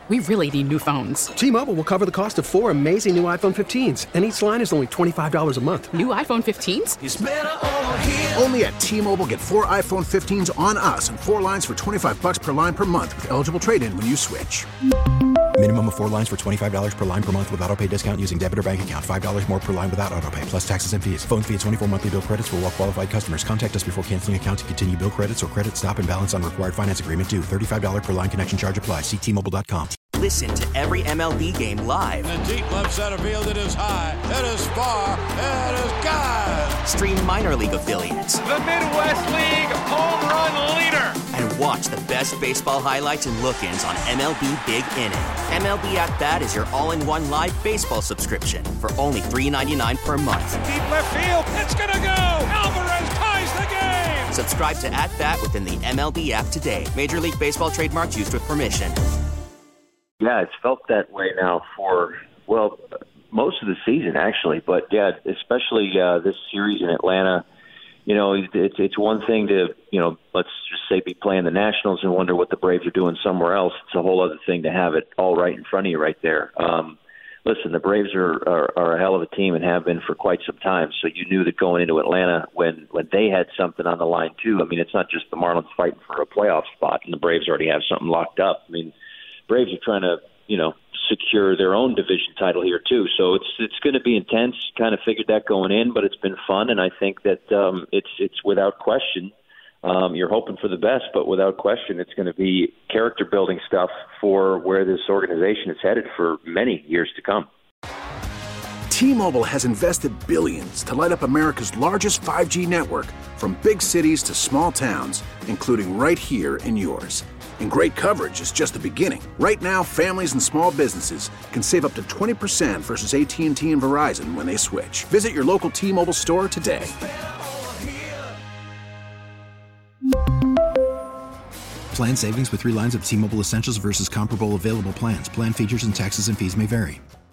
We really need new phones. T-Mobile will cover the cost of 4 amazing new iPhone 15s, and each line is only $25 a month. New iPhone 15s? It's better over here. Only at T-Mobile, get 4 iPhone 15s on us and 4 lines for $25 per line per month with eligible trade-in when you switch. Minimum of 4 lines for $25 per line per month with autopay discount using debit or bank account. $5 more per line without autopay, plus taxes and fees. Phone fee at 24 monthly bill credits for well-qualified customers. Contact us before canceling account to continue bill credits or credit stop and balance on required finance agreement due. $35 per line connection charge applies. See T-Mobile.com. Listen to every MLB game live. In the deep left center field, it is high, it is far, it is gone. Stream minor league affiliates. The Midwest League home run leader. And watch the best baseball highlights and look-ins on MLB Big Inning. MLB At Bat is your all-in-one live baseball subscription for only $3.99 per month. Deep left field, it's gonna go. Alvarez ties the game. Subscribe to At Bat within the MLB app today. Major League Baseball trademarks used with permission. Yeah, it's felt that way now for, well, most of the season, actually. But, yeah, especially this series in Atlanta, you know, it's one thing to, you know, let's just say be playing the Nationals and wonder what the Braves are doing somewhere else. It's a whole other thing to have it all right in front of you right there. Listen, the Braves are a hell of a team and have been for quite some time. So you knew that going into Atlanta when they had something on the line, too. I mean, it's not just the Marlins fighting for a playoff spot and the Braves already have something locked up. I mean, Braves are trying to, you know, secure their own division title here too. So it's going to be intense. Kind of figured that going in, but it's been fun, and I think that it's without question. You're hoping for the best, but without question, it's going to be character building stuff for where this organization is headed for many years to come. T-Mobile has invested billions to light up America's largest 5G network, from big cities to small towns, including right here in yours. And great coverage is just the beginning. Right now, families and small businesses can save up to 20% versus AT&T and Verizon when they switch. Visit your local T-Mobile store today. Plan savings with 3 lines of T-Mobile Essentials versus comparable available plans. Plan features and taxes and fees may vary.